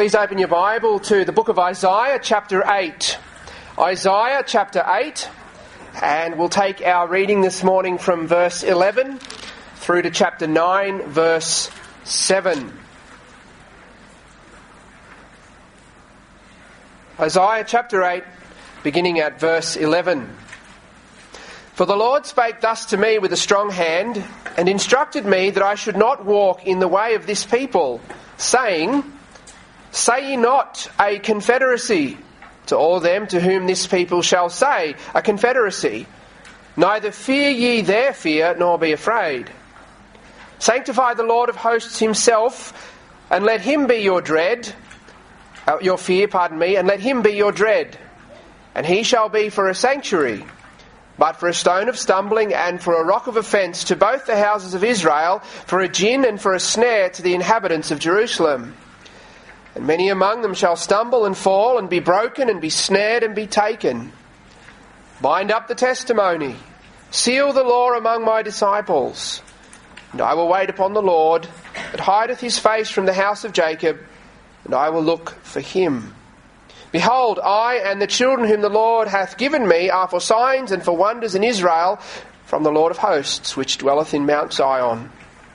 Please open your Bible to the book of Isaiah chapter 8. Isaiah chapter 8, and we'll take our reading this morning from verse 11 through to chapter 9, verse 7. Isaiah chapter 8, beginning at verse 11. For the Lord spake thus to me with a strong hand, and instructed me that I should not walk in the way of this people, saying, Say ye not a confederacy to all them to whom this people shall say, a confederacy. Neither fear ye their fear, nor be afraid. Sanctify the Lord of hosts himself, and let him be your dread, your fear, and let him be your dread. And he shall be for a sanctuary, but for a stone of stumbling and for a rock of offence to both the houses of Israel, for a gin and for a snare to the inhabitants of Jerusalem. And many among them shall stumble and fall and be broken and be snared and be taken. Bind up the testimony, seal the law among my disciples. And I will wait upon the Lord, that hideth his face from the house of Jacob, and I will look for him. Behold, I and the children whom the Lord hath given me are for signs and for wonders in Israel from the Lord of hosts, which dwelleth in Mount Zion.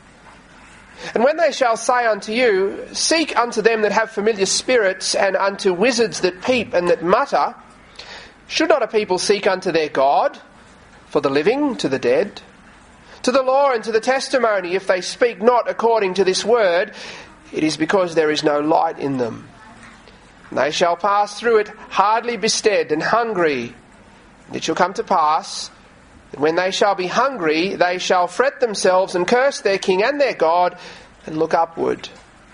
And when they shall say unto you, Seek unto them that have familiar spirits, and unto wizards that peep and that mutter, should not a people seek unto their God, for the living to the dead? To the law and to the testimony, if they speak not according to this word, it is because there is no light in them. And they shall pass through it hardly bestead and hungry. And it shall come to pass, that when they shall be hungry, they shall fret themselves and curse their king and their God, and look upward.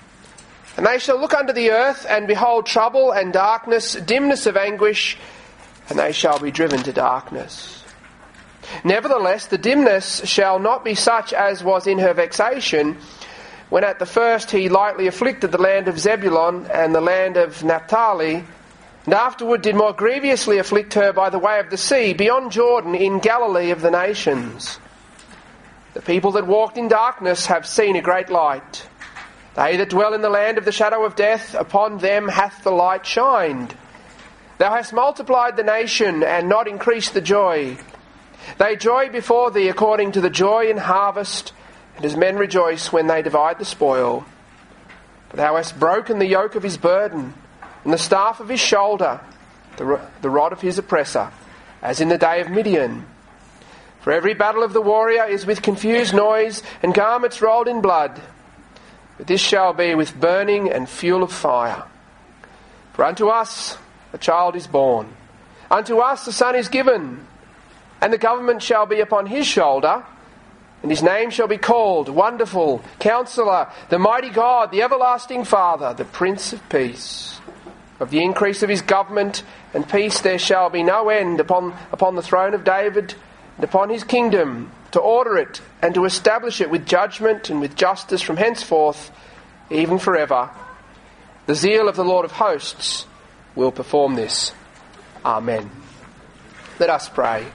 And they shall look unto the earth, and behold trouble and darkness, dimness of anguish, and they shall be driven to darkness. Nevertheless, the dimness shall not be such as was in her vexation, when at the first he lightly afflicted the land of Zebulun and the land of Naphtali, and afterward did more grievously afflict her by the way of the sea, beyond Jordan, in Galilee of the nations. The people that walked in darkness have seen a great light. They that dwell in the land of the shadow of death, upon them hath the light shined. Thou hast multiplied the nation, and not increased the joy. They joy before thee according to the joy in harvest, and as men rejoice when they divide the spoil. For thou hast broken the yoke of his burden, and the staff of his shoulder, the rod of his oppressor, as in the day of Midian. For every battle of the warrior is with confused noise, and garments rolled in blood. But this shall be with burning and fuel of fire. For unto us a child is born, unto us a son is given, and the government shall be upon his shoulder, and his name shall be called Wonderful, Counselor, the Mighty God, the Everlasting Father, the Prince of Peace. Of the increase of his government and peace there shall be no end upon the throne of David and upon his kingdom, to order it and to establish it with judgment and with justice from henceforth, even forever. The zeal of the Lord of hosts will perform this. Amen. Let us pray.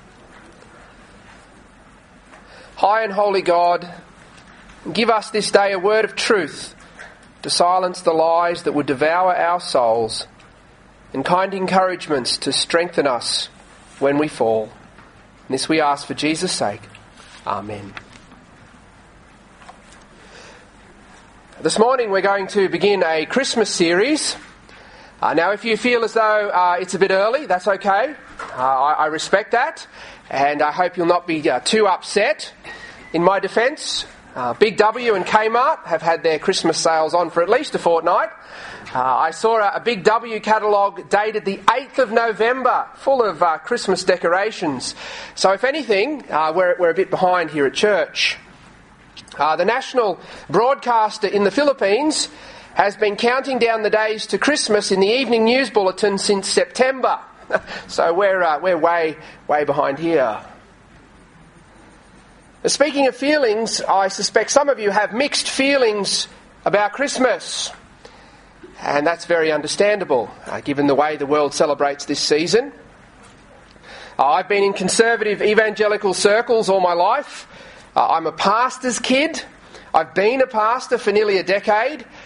High and holy God, give us this day a word of truth, to silence the lies that would devour our souls, and kind encouragements to strengthen us when we fall. And this we ask for Jesus' sake. Amen. This morning we're going to begin a Christmas series. Now if you feel as though it's a bit early, that's okay. I respect that, and I hope you'll not be too upset. In my defence, Big W and Kmart have had their Christmas sales on for at least a fortnight. I saw a Big W catalogue dated the 8th of November, full of Christmas decorations. So if anything, we're a bit behind here at church. The national broadcaster in the Philippines has been counting down the days to Christmas in the evening news bulletin since September. So we're way behind here. Speaking of feelings, I suspect some of you have mixed feelings about Christmas. And that's very understandable, given the way the world celebrates this season. I've been in conservative evangelical circles all my life. I'm a pastor's kid. I've been a pastor for nearly a decade.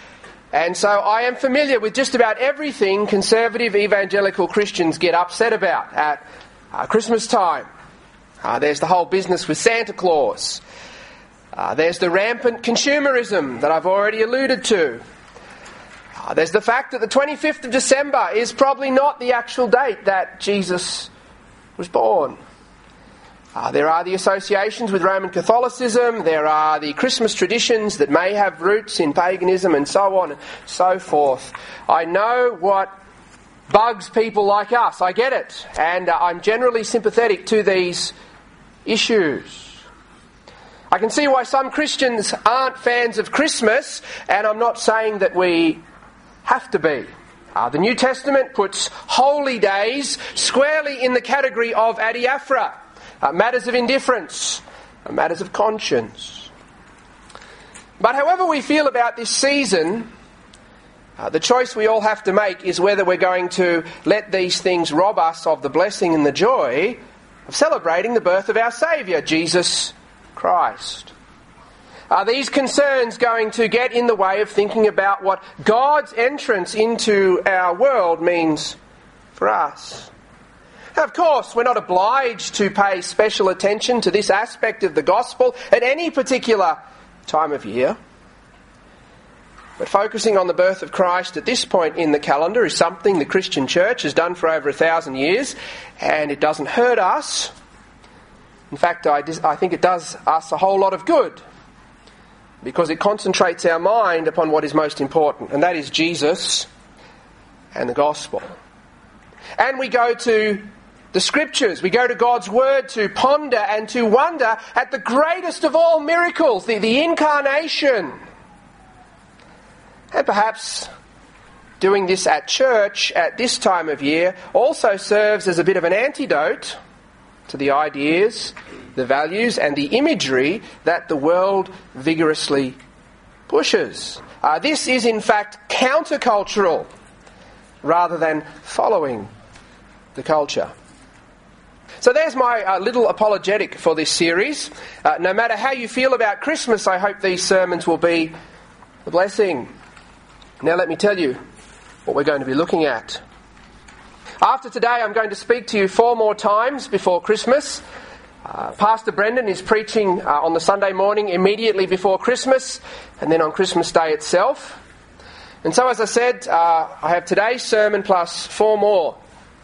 And so I am familiar with just about everything conservative evangelical Christians get upset about at Christmas time. There's the whole business with Santa Claus. There's the rampant consumerism that I've already alluded to. There's the fact that the 25th of December is probably not the actual date that Jesus was born. There are the associations with Roman Catholicism. There are the Christmas traditions that may have roots in paganism and so on and so forth. I know what bugs people like us. I get it. And I'm generally sympathetic to these issues. I can see why some Christians aren't fans of Christmas, and I'm not saying that we have to be. The New Testament puts holy days squarely in the category of adiaphora, matters of indifference, matters of conscience. But however we feel about this season, the choice we all have to make is whether we're going to let these things rob us of the blessing and the joy of celebrating the birth of our Saviour, Jesus Christ. Are these concerns going to get in the way of thinking about what God's entrance into our world means for us? Now, of course, we're not obliged to pay special attention to this aspect of the gospel at any particular time of year. But focusing on the birth of Christ at this point in the calendar is something the Christian church has done for over 1,000 years, and it doesn't hurt us. In fact, I think it does us a whole lot of good, because it concentrates our mind upon what is most important, and that is Jesus and the gospel. And we go to the Scriptures, we go to God's Word to ponder and to wonder at the greatest of all miracles, the Incarnation. And perhaps doing this at church at this time of year also serves as a bit of an antidote to the ideas, the values and the imagery that the world vigorously pushes. This is in fact countercultural rather than following the culture. So there's my little apologetic for this series. No matter how you feel about Christmas, I hope these sermons will be a blessing. Now let me tell you what we're going to be looking at. After today, I'm going to speak to you 4 more times before Christmas. Pastor Brendan is preaching on the Sunday morning immediately before Christmas, and then on Christmas Day itself. And so, as I said, I have today's sermon plus 4 more.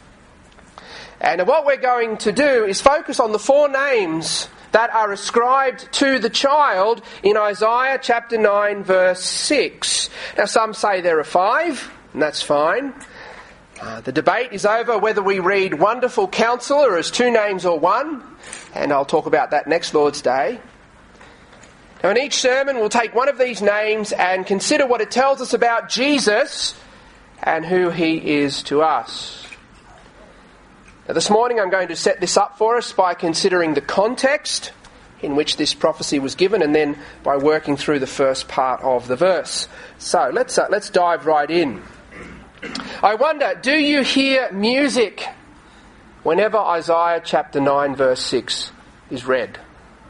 And what we're going to do is focus on the 4 names that are ascribed to the child in Isaiah chapter 9 verse 6. Now some say there are 5, and that's fine. The debate is over whether we read Wonderful Counselor as 2 names or 1, and I'll talk about that next Lord's Day. Now in each sermon we'll take one of these names and consider what it tells us about Jesus and who he is to us. Now, this morning I'm going to set this up for us by considering the context in which this prophecy was given, and then by working through the first part of the verse. So let's dive right in. I wonder, do you hear music whenever Isaiah chapter 9 verse 6 is read?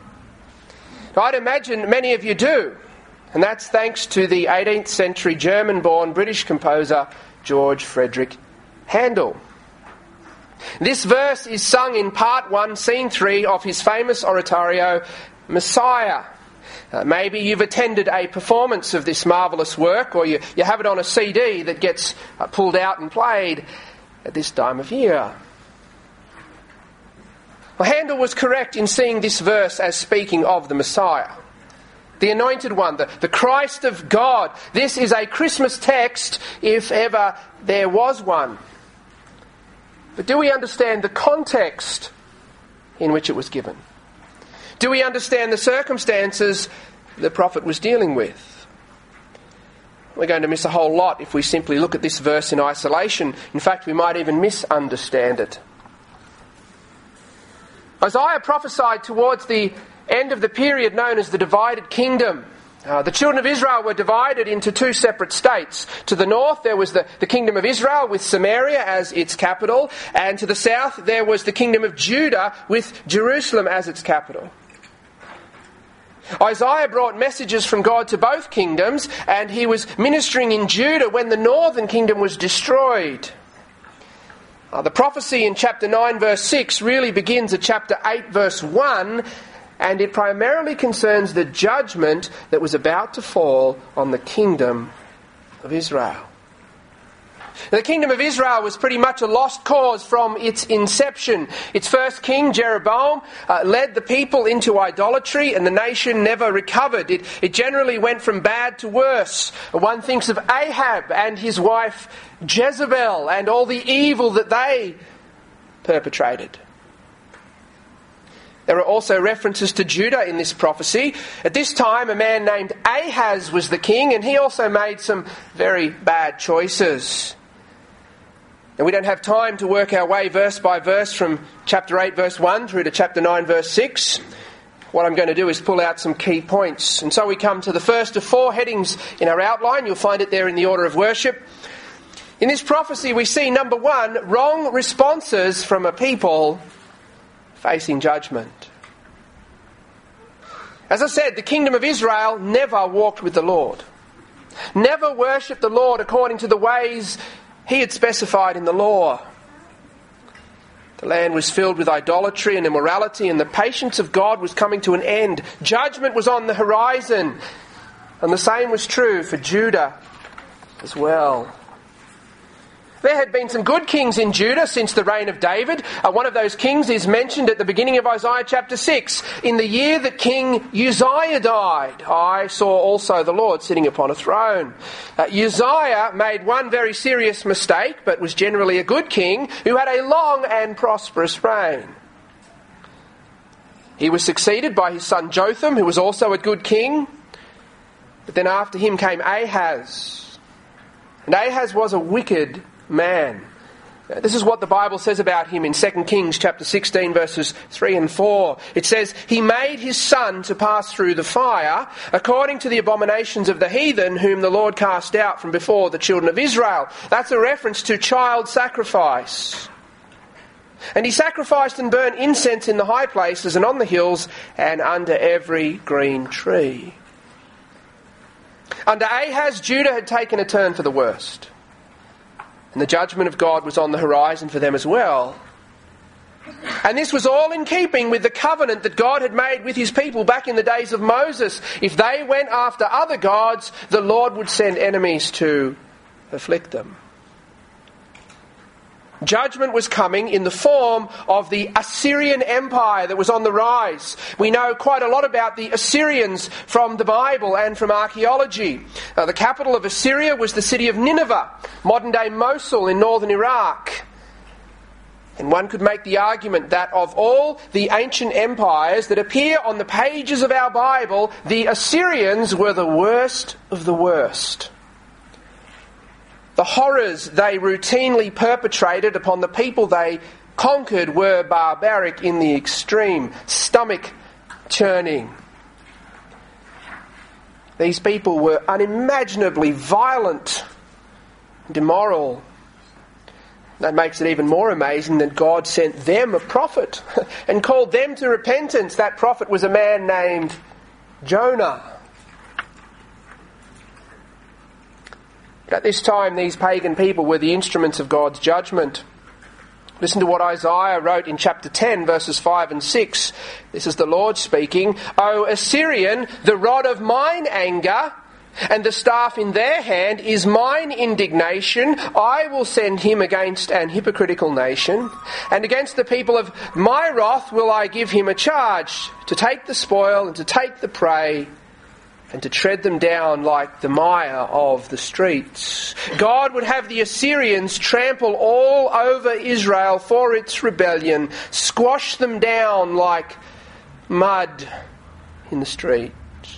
Now, I'd imagine many of you do, and that's thanks to the 18th century German-born British composer George Frederick Handel. This verse is sung in part 1, scene 3 of his famous oratorio, Messiah. Maybe you've attended a performance of this marvellous work, or you have it on a CD that gets pulled out and played at this time of year. Well, Handel was correct in seeing this verse as speaking of the Messiah, the Anointed One, the Christ of God. This is a Christmas text, if ever there was one. But do we understand the context in which it was given? Do we understand the circumstances the prophet was dealing with? We're going to miss a whole lot if we simply look at this verse in isolation. In fact, we might even misunderstand it. Isaiah prophesied towards the end of the period known as the divided kingdom. The children of Israel were divided into 2 separate states. To the north there was the kingdom of Israel with Samaria as its capital, and to the south there was the kingdom of Judah with Jerusalem as its capital. Isaiah brought messages from God to both kingdoms, and he was ministering in Judah when the northern kingdom was destroyed. The prophecy in chapter 9 verse 6 really begins at chapter 8 verse 1, and it primarily concerns the judgment that was about to fall on the kingdom of Israel. The kingdom of Israel was pretty much a lost cause from its inception. Its first king, Jeroboam, led the people into idolatry, and the nation never recovered. It generally went from bad to worse. One thinks of Ahab and his wife Jezebel and all the evil that they perpetrated. There are also references to Judah in this prophecy. At this time, a man named Ahaz was the king, and he also made some very bad choices. And we don't have time to work our way verse by verse from chapter 8 verse 1 through to chapter 9 verse 6. What I'm going to do is pull out some key points. And so we come to the first of four headings in our outline. You'll find it there in the order of worship. In this prophecy we see, number one, wrong responses from a people facing judgment. As I said, the kingdom of Israel never walked with the Lord. Never worshipped the Lord according to the ways He had specified in the law. The land was filled with idolatry and immorality, and the patience of God was coming to an end. Judgment was on the horizon, and the same was true for Judah as well. There had been some good kings in Judah since the reign of David. One of those kings is mentioned at the beginning of Isaiah chapter 6. In the year that King Uzziah died, I saw also the Lord sitting upon a throne. Uzziah made one very serious mistake, but was generally a good king who had a long and prosperous reign. He was succeeded by his son Jotham, who was also a good king. But then after him came Ahaz. And Ahaz was a wicked man. This is what the Bible says about him in 2 Kings chapter 16 verses 3 and 4. It says, "He made his son to pass through the fire, according to the abominations of the heathen, whom the Lord cast out from before the children of Israel." That's a reference to child sacrifice. "And he sacrificed and burnt incense in the high places and on the hills and under every green tree." Under Ahaz, Judah had taken a turn for the worst. And the judgment of God was on the horizon for them as well. And this was all in keeping with the covenant that God had made with his people back in the days of Moses. If they went after other gods, the Lord would send enemies to afflict them. Judgment was coming in the form of the Assyrian Empire that was on the rise. We know quite a lot about the Assyrians from the Bible and from archaeology. The capital of Assyria was the city of Nineveh, modern-day Mosul in northern Iraq. And one could make the argument that of all the ancient empires that appear on the pages of our Bible, the Assyrians were the worst of the worst. The horrors they routinely perpetrated upon the people they conquered were barbaric in the extreme, stomach-churning. These people were unimaginably violent and immoral. That makes it even more amazing that God sent them a prophet and called them to repentance. That prophet was a man named Jonah. At this time, these pagan people were the instruments of God's judgment. Listen to what Isaiah wrote in chapter 10, verses 5 and 6. This is the Lord speaking. "O Assyrian, the rod of mine anger, and the staff in their hand is mine indignation. I will send him against an hypocritical nation, and against the people of my wrath will I give him a charge, to take the spoil and to take the prey, and to tread them down like the mire of the streets." God would have the Assyrians trample all over Israel for its rebellion, squash them down like mud in the street.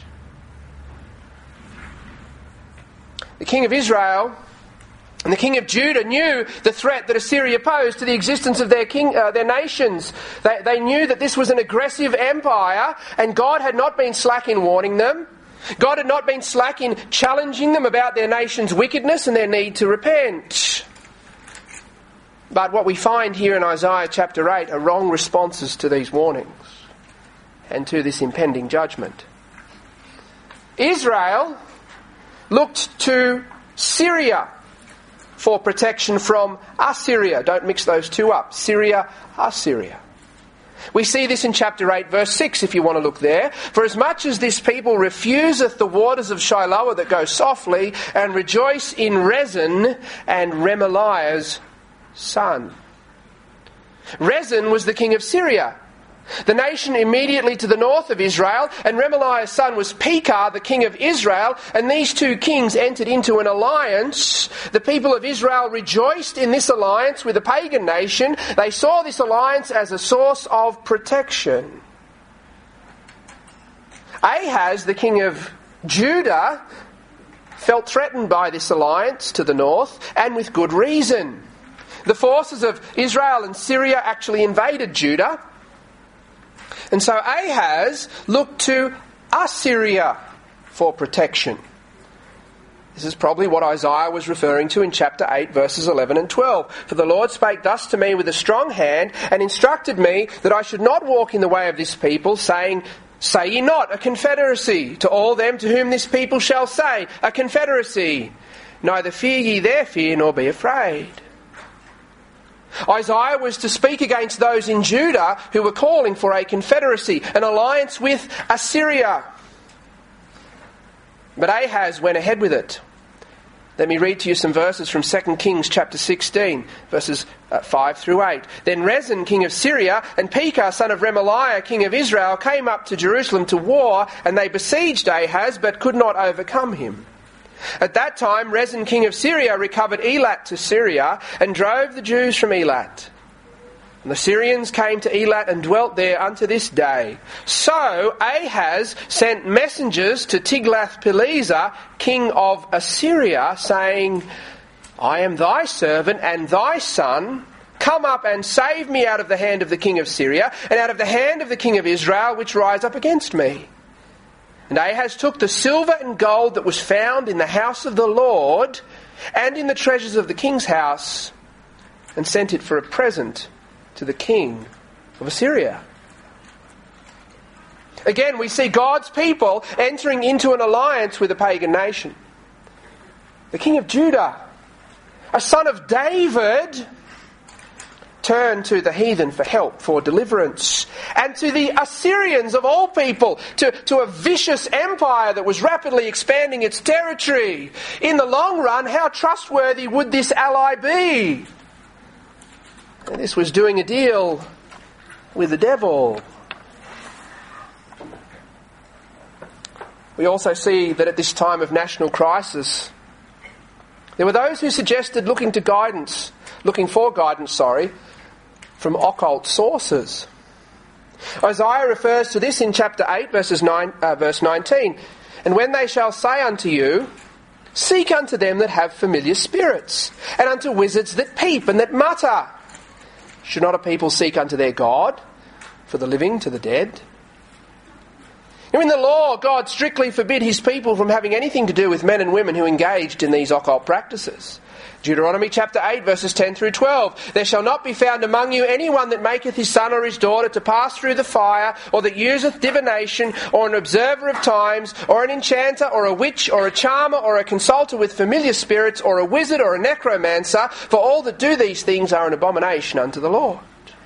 The king of Israel and the king of Judah knew the threat that Assyria posed to the existence of their nations. They knew that this was an aggressive empire, and God had not been slack in warning them. God had not been slack in challenging them about their nation's wickedness and their need to repent. But what we find here in Isaiah chapter 8 are wrong responses to these warnings and to this impending judgment. Israel looked to Syria for protection from Assyria. Don't mix those two up. Syria, Assyria. We see this in chapter 8, verse 6, if you want to look there. For as much as this people refuseth the waters of Shiloah that go softly, and rejoice in Rezin and Remaliah's son. Rezin was the king of Syria, the nation immediately to the north of Israel, and Remaliah's son was Pekah, the king of Israel, and these two kings entered into an alliance. The people of Israel rejoiced in this alliance with a pagan nation. They saw this alliance as a source of protection. Ahaz, the king of Judah, felt threatened by this alliance to the north, and with good reason. The forces of Israel and Syria actually invaded Judah. And so Ahaz looked to Assyria for protection. This is probably what Isaiah was referring to in chapter 8, verses 11 and 12. For the Lord spake thus to me with a strong hand, and instructed me that I should not walk in the way of this people, saying, Say ye not, a confederacy, to all them to whom this people shall say, a confederacy. Neither fear ye their fear, nor be afraid. Isaiah was to speak against those in Judah who were calling for a confederacy, an alliance with Assyria. But Ahaz went ahead with it. Let me read to you some verses from 2 Kings chapter 16, verses 5 through 8. Then Rezin, king of Syria, and Pekah, son of Remaliah, king of Israel, came up to Jerusalem to war, and they besieged Ahaz, but could not overcome him. At that time, Rezin, king of Syria, recovered Elat to Syria, and drove the Jews from Elat. And the Syrians came to Elat and dwelt there unto this day. So Ahaz sent messengers to Tiglath-Pileser, king of Assyria, saying, I am thy servant and thy son. Come up and save me out of the hand of the king of Syria, and out of the hand of the king of Israel, which rise up against me. And Ahaz took the silver and gold that was found in the house of the Lord and in the treasures of the king's house, and sent it for a present to the king of Assyria. Again, we see God's people entering into an alliance with a pagan nation. The king of Judah, a son of David, turned to the heathen for help, for deliverance, and to the Assyrians of all people, to a vicious empire that was rapidly expanding its territory. In the long run, how trustworthy would this ally be? And this was doing a deal with the devil. We also see that at this time of national crisis, there were those who suggested looking for guidance, from occult sources. Isaiah refers to this in chapter 8, verse 19. And when they shall say unto you, Seek unto them that have familiar spirits, and unto wizards that peep and that mutter. Should not a people seek unto their God, for the living to the dead? In the law, God strictly forbid his people from having anything to do with men and women who engaged in these occult practices. Deuteronomy chapter 8, verses 10 through 12. There shall not be found among you anyone that maketh his son or his daughter to pass through the fire, or that useth divination, or an observer of times, or an enchanter, or a witch, or a charmer, or a consulter with familiar spirits, or a wizard, or a necromancer, for all that do these things are an abomination unto the Lord.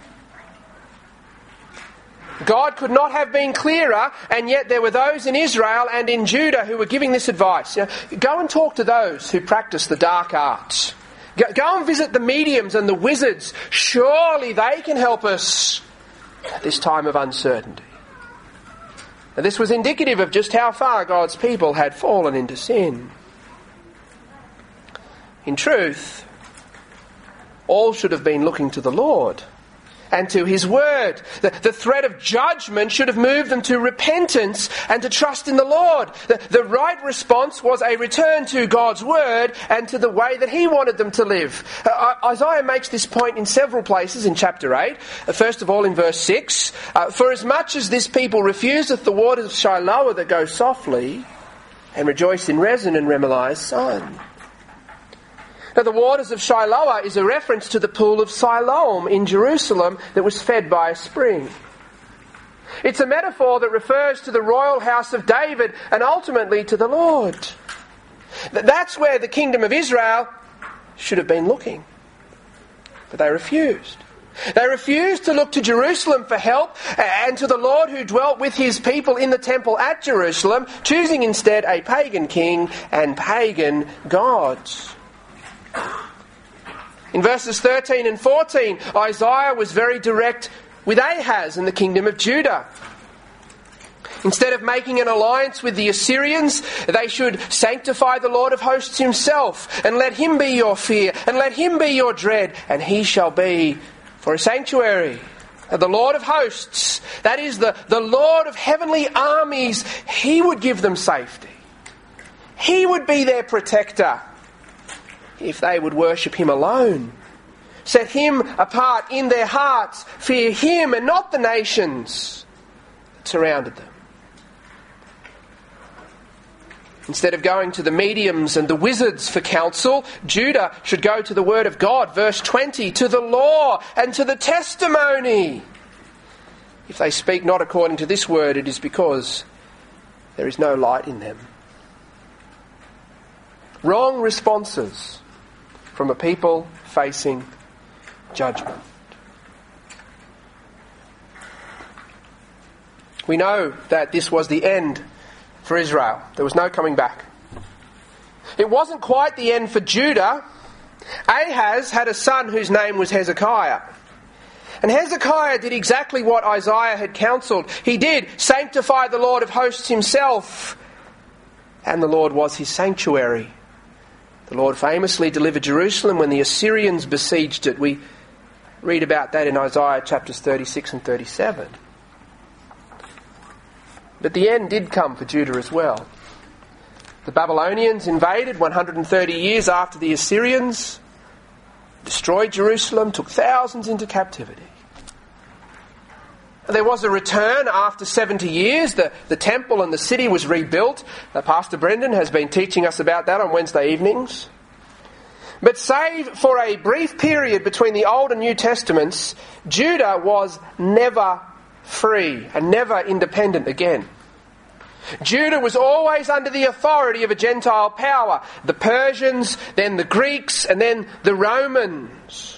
God could not have been clearer, and yet there were those in Israel and in Judah who were giving this advice. Go and talk to those who practice the dark arts. Go and visit the mediums and the wizards. Surely they can help us at this time of uncertainty. Now, this was indicative of just how far God's people had fallen into sin. In truth, all should have been looking to the Lord and to his word. The threat of judgment should have moved them to repentance and to trust in the Lord. The right response was a return to God's word and to the way that he wanted them to live. Isaiah makes this point in several places in chapter 8. First of all in verse 6. For as much as this people refuseth the waters of Shiloah that go softly, and rejoice in Rezin and Remaliah's son. Now, the waters of Shiloah is a reference to the pool of Siloam in Jerusalem that was fed by a spring. It's a metaphor that refers to the royal house of David and ultimately to the Lord. That's where the kingdom of Israel should have been looking. But they refused. They refused to look to Jerusalem for help and to the Lord who dwelt with his people in the temple at Jerusalem, choosing instead a pagan king and pagan gods. In verses 13 and 14, Isaiah was very direct with Ahaz and the kingdom of Judah. Instead of making an alliance with the Assyrians, they should sanctify the Lord of hosts himself, and let him be your fear, and let him be your dread, and he shall be for a sanctuary. The Lord of hosts, that is the Lord of heavenly armies, he would give them safety. He would be their protector if they would worship him alone. Set him apart in their hearts, fear him and not the nations that surrounded them. Instead of going to the mediums and the wizards for counsel, Judah should go to the word of God. Verse 20, to the law and to the testimony. If they speak not according to this word, it is because there is no light in them. Wrong responses from a people facing judgment. We know that this was the end for Israel. There was no coming back. It wasn't quite the end for Judah. Ahaz had a son whose name was Hezekiah. And Hezekiah did exactly what Isaiah had counselled. He did sanctify the Lord of hosts himself. And the Lord was his sanctuary. The Lord famously delivered Jerusalem when the Assyrians besieged it. We read about that in Isaiah chapters 36 and 37. But the end did come for Judah as well. The Babylonians invaded 130 years after the Assyrians, destroyed Jerusalem, took thousands into captivity. There was a return after 70 years. The temple and the city was rebuilt. Pastor Brendan has been teaching us about that on Wednesday evenings. But save for a brief period between the Old and New Testaments, Judah was never free and never independent again. Judah was always under the authority of a Gentile power. The Persians, then the Greeks, and then the Romans.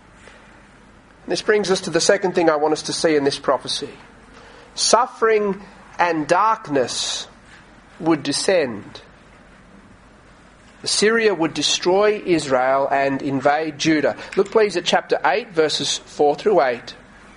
This brings us to the second thing I want us to see in this prophecy. Suffering and darkness would descend. Assyria would destroy Israel and invade Judah. Look please at chapter 8, verses 4 through 8.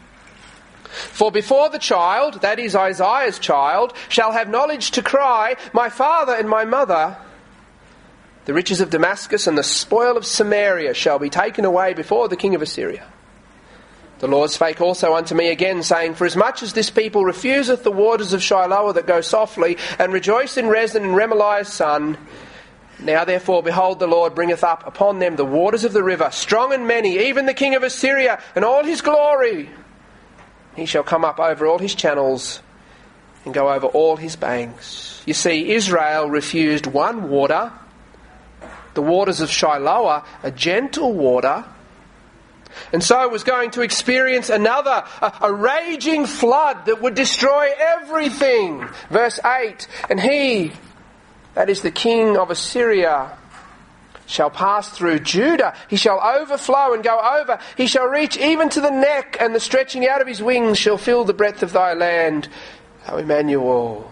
For before the child, that is Isaiah's child, shall have knowledge to cry, my father and my mother, the riches of Damascus and the spoil of Samaria shall be taken away before the king of Assyria. The Lord spake also unto me again, saying, forasmuch as this people refuseth the waters of Shiloah that go softly, and rejoice in Rezin and Remaliah's son, now therefore, behold, the Lord bringeth up upon them the waters of the river, strong and many, even the king of Assyria, and all his glory. He shall come up over all his channels and go over all his banks. You see, Israel refused one water, the waters of Shiloah, a gentle water, and so was going to experience another, a raging flood that would destroy everything. Verse 8, and he, that is the king of Assyria, shall pass through Judah. He shall overflow and go over. He shall reach even to the neck, and the stretching out of his wings shall fill the breadth of thy land, O Emmanuel.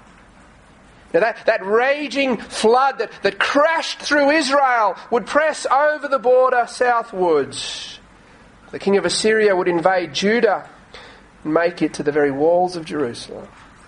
Now that raging flood that crashed through Israel would press over the border southwards. The king of Assyria would invade Judah and make it to the very walls of Jerusalem.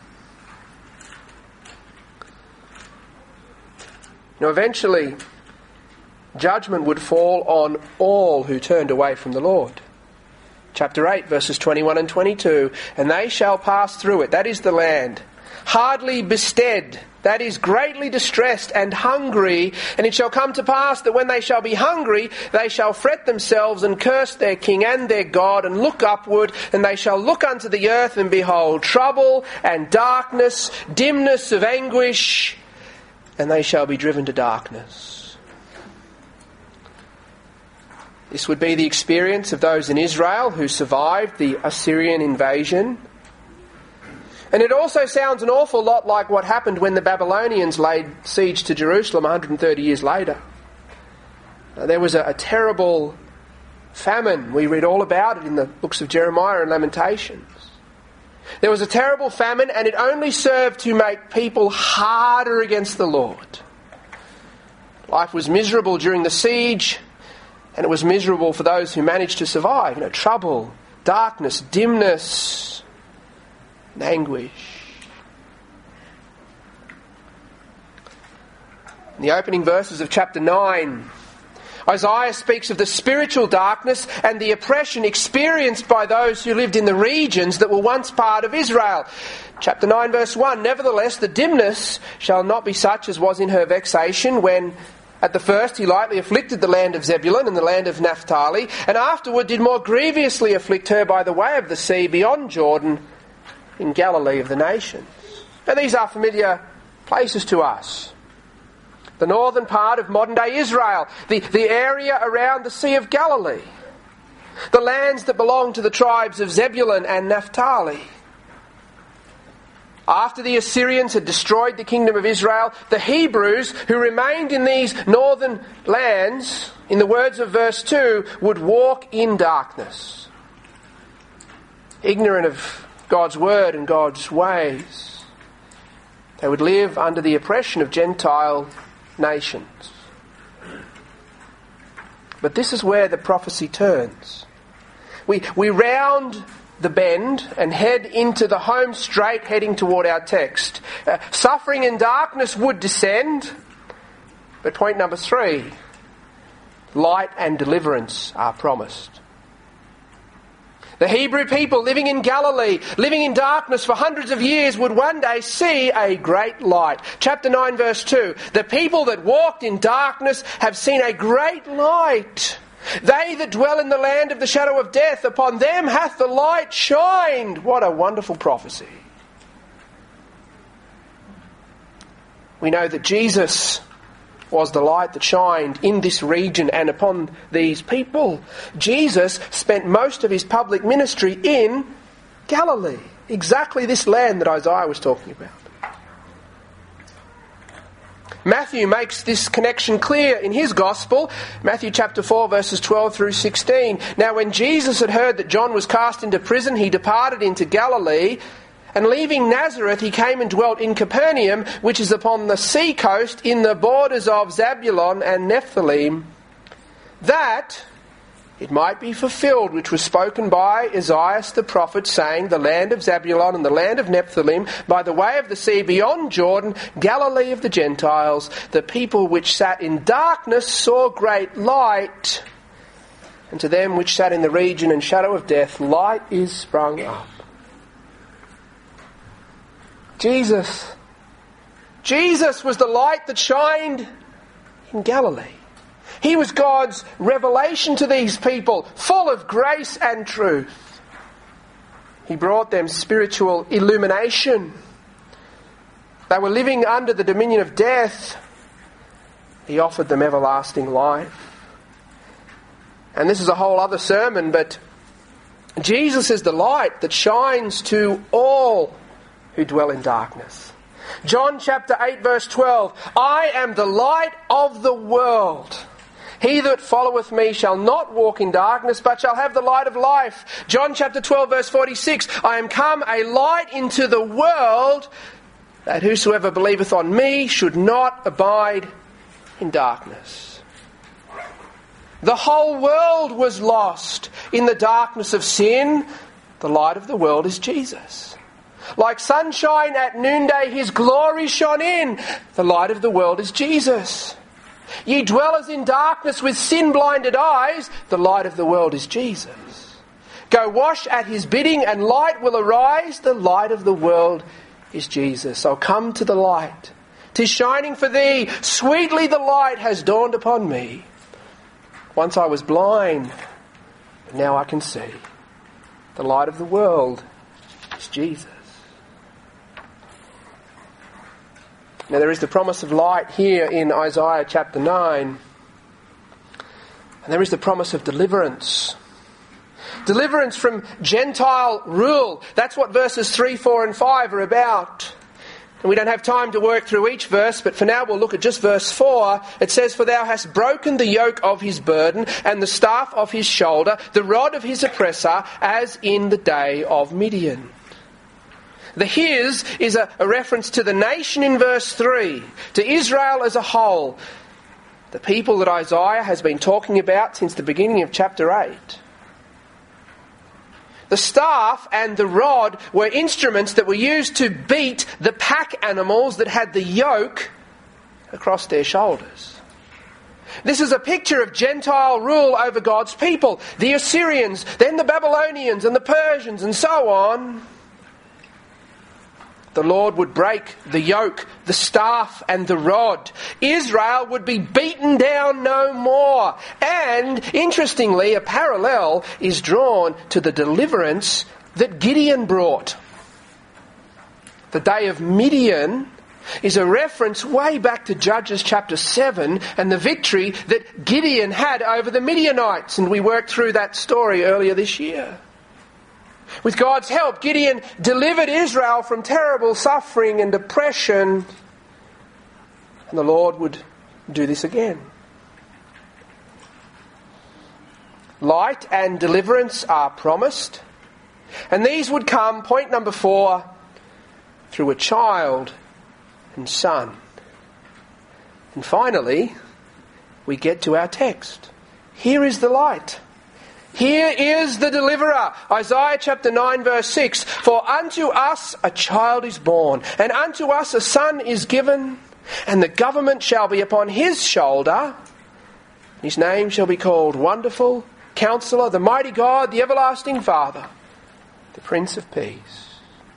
Now eventually, judgment would fall on all who turned away from the Lord. Chapter 8, verses 21 and 22. And they shall pass through it, that is the land, hardly bestead, that is greatly distressed and hungry. And it shall come to pass that when they shall be hungry, they shall fret themselves and curse their king and their God, and look upward, and they shall look unto the earth, and behold trouble and darkness, dimness of anguish, and they shall be driven to darkness. This would be the experience of those in Israel who survived the Assyrian invasion. And it also sounds an awful lot like what happened when the Babylonians laid siege to Jerusalem 130 years later. There was a terrible famine. We read all about it in the books of Jeremiah and Lamentations. There was a terrible famine, and it only served to make people harder against the Lord. Life was miserable during the siege, and it was miserable for those who managed to survive. Trouble, darkness, dimness, and anguish. In the opening verses of chapter 9, Isaiah speaks of the spiritual darkness and the oppression experienced by those who lived in the regions that were once part of Israel. Chapter 9 verse 1, "Nevertheless the dimness shall not be such as was in her vexation when at the first he lightly afflicted the land of Zebulun and the land of Naphtali, and afterward did more grievously afflict her by the way of the sea beyond Jordan in Galilee of the nations." Now these are familiar places to us. The northern part of modern-day Israel, the area around the Sea of Galilee, the lands that belong to the tribes of Zebulun and Naphtali. After the Assyrians had destroyed the kingdom of Israel, the Hebrews who remained in these northern lands, in the words of verse 2, would walk in darkness, ignorant of God's word and God's ways. They would live under the oppression of Gentile nations. But this is where the prophecy turns. We round the bend and head into the home straight, heading toward our text. Suffering and darkness would descend, but point number 3, light and deliverance are promised. The Hebrew people living in Galilee, living in darkness for hundreds of years, would one day see a great light. Chapter 9 verse 2, "The people that walked in darkness have seen a great light. They that dwell in the land of the shadow of death, upon them hath the light shined." What a wonderful prophecy. We know that Jesus was the light that shined in this region and upon these people. Jesus spent most of his public ministry in Galilee, exactly this land that Isaiah was talking about. Matthew makes this connection clear in his Gospel, Matthew chapter 4 verses 12 through 16. "Now when Jesus had heard that John was cast into prison, he departed into Galilee, and leaving Nazareth he came and dwelt in Capernaum, which is upon the sea coast in the borders of Zebulun and Nephthalim, that it might be fulfilled which was spoken by Isaiah the prophet, saying, The land of Zebulun and the land of Nephthalim, by the way of the sea beyond Jordan, Galilee of the Gentiles, the people which sat in darkness saw great light, and to them which sat in the region and shadow of death, light is sprung up." Jesus was the light that shined in Galilee. He was God's revelation to these people, full of grace and truth. He brought them spiritual illumination. They were living under the dominion of death. He offered them everlasting life. And this is a whole other sermon, but Jesus is the light that shines to all who dwell in darkness. John chapter 8 verse 12, "I am the light of the world. He that followeth me shall not walk in darkness, but shall have the light of life." John chapter 12 verse 46, "I am come a light into the world, that whosoever believeth on me should not abide in darkness." The whole world was lost in the darkness of sin. The light of the world is Jesus. Like sunshine at noonday, his glory shone in. The light of the world is Jesus. Ye dwellers in darkness with sin-blinded eyes, the light of the world is Jesus. Go wash at his bidding and light will arise. The light of the world is Jesus. Oh, come to the light. 'Tis shining for thee. Sweetly the light has dawned upon me. Once I was blind, but now I can see. The light of the world is Jesus. Now there is the promise of light here in Isaiah chapter 9. And there is the promise of deliverance. Deliverance from Gentile rule. That's what verses 3, 4 and 5 are about. And we don't have time to work through each verse, but for now we'll look at just verse 4. It says, "For thou hast broken the yoke of his burden, and the staff of his shoulder, the rod of his oppressor, as in the day of Midian." The his is a reference to the nation in verse 3, to Israel as a whole, the people that Isaiah has been talking about since the beginning of chapter 8. The staff and the rod were instruments that were used to beat the pack animals that had the yoke across their shoulders. This is a picture of Gentile rule over God's people. The Assyrians, then the Babylonians and the Persians and so on. The Lord would break the yoke, the staff and the rod. Israel would be beaten down no more. And, interestingly, a parallel is drawn to the deliverance that Gideon brought. The day of Midian is a reference way back to Judges chapter 7 and the victory that Gideon had over the Midianites. And we worked through that story earlier this year. With God's help, Gideon delivered Israel from terrible suffering and oppression. And the Lord would do this again. Light and deliverance are promised. And these would come, point number 4, through a child and son. And finally, we get to our text. Here is the light. Here is the deliverer. Isaiah chapter 9 verse 6. "For unto us a child is born, and unto us a son is given, and the government shall be upon his shoulder. His name shall be called Wonderful, Counselor, the Mighty God, the Everlasting Father, the Prince of Peace."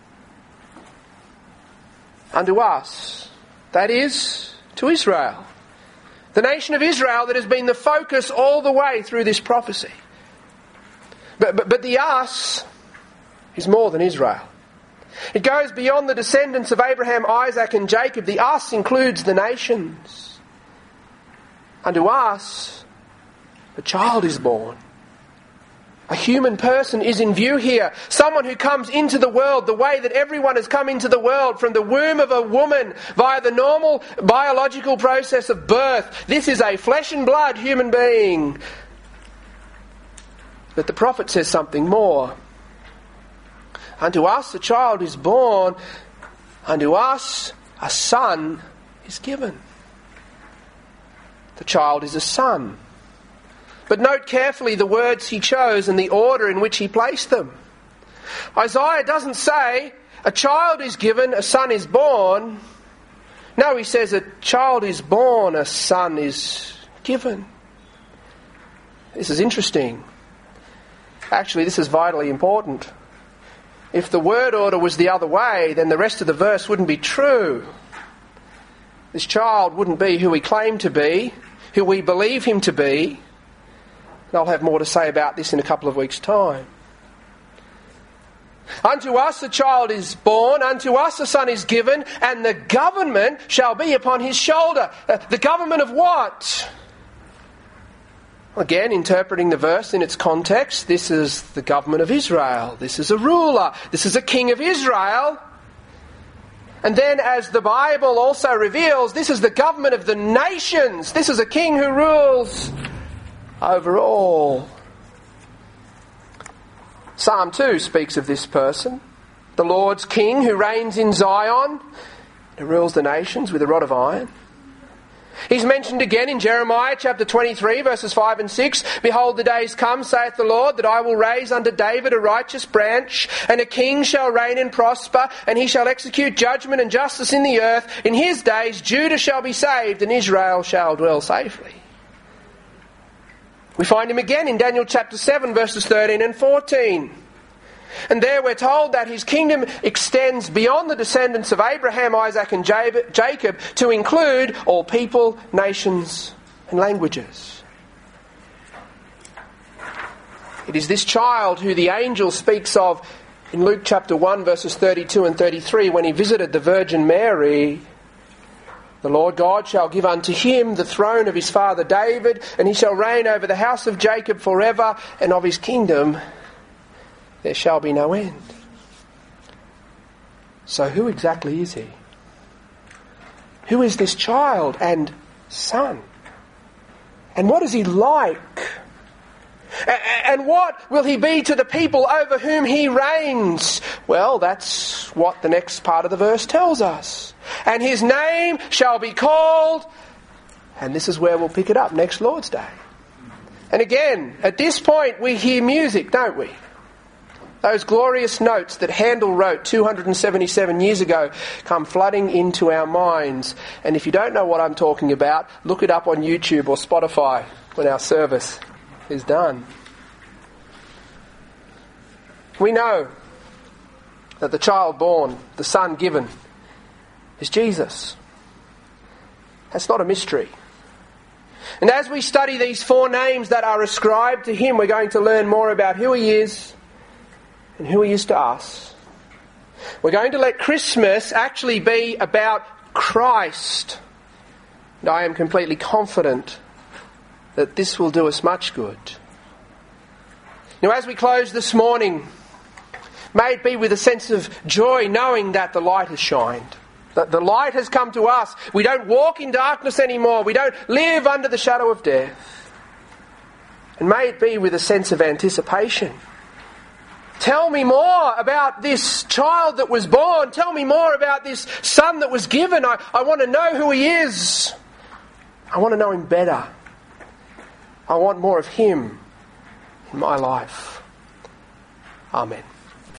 Unto us, that is, to Israel. The nation of Israel that has been the focus all the way through this prophecy. But the us is more than Israel. It goes beyond the descendants of Abraham, Isaac and Jacob. The us includes the nations. Unto us, a child is born. A human person is in view here. Someone who comes into the world the way that everyone has come into the world, from the womb of a woman via the normal biological process of birth. This is a flesh and blood human being. But the prophet says something more. Unto us a child is born, unto us a son is given. The child is a son. But note carefully the words he chose and the order in which he placed them. Isaiah doesn't say, a child is given, a son is born. No, he says a child is born, a son is given. This is interesting. Actually, this is vitally important. If the word order was the other way, then the rest of the verse wouldn't be true. This child wouldn't be who he claimed to be, who we believe him to be. And I'll have more to say about this in a couple of weeks' time. Unto us a child is born, unto us a son is given, and the government shall be upon his shoulder. The government of what? Again, interpreting the verse in its context, this is the government of Israel. This is a ruler. This is a king of Israel. And then, as the Bible also reveals, this is the government of the nations. This is a king who rules over all. Psalm 2 speaks of this person, the Lord's king who reigns in Zion, who rules the nations with a rod of iron. He's mentioned again in Jeremiah chapter 23 verses 5 and 6. "Behold, the days come, saith the Lord, that I will raise unto David a righteous branch, and a king shall reign and prosper, and he shall execute judgment and justice in the earth. In his days Judah shall be saved, and Israel shall dwell safely." We find him again in Daniel chapter 7 verses 13 and 14. And there we're told that his kingdom extends beyond the descendants of Abraham, Isaac and Jacob to include all people, nations and languages. It is this child who the angel speaks of in Luke chapter 1 verses 32 and 33 when he visited the Virgin Mary. "The Lord God shall give unto him the throne of his father David, and he shall reign over the house of Jacob forever, and of his kingdom there shall be no end. So who exactly is he? Who is this child and son? And what is he like? And what will he be to the people over whom he reigns? Well, that's what the next part of the verse tells us. And his name shall be called, and this is where we'll pick it up next Lord's Day. And again, at this point we hear music, don't we? Those glorious notes that Handel wrote 277 years ago come flooding into our minds. And if you don't know what I'm talking about, look it up on YouTube or Spotify when our service is done. We know that the child born, the son given, is Jesus. That's not a mystery. And as we study these 4 names that are ascribed to him, we're going to learn more about who he is and who he is to us. We're going to let Christmas actually be about Christ. And I am completely confident that this will do us much good. Now, as we close this morning, may it be with a sense of joy knowing that the light has shined. That the light has come to us. We don't walk in darkness anymore. We don't live under the shadow of death. And may it be with a sense of anticipation. Tell me more about this child that was born. Tell me more about this son that was given. I want to know who he is. I want to know him better. I want more of him in my life. Amen.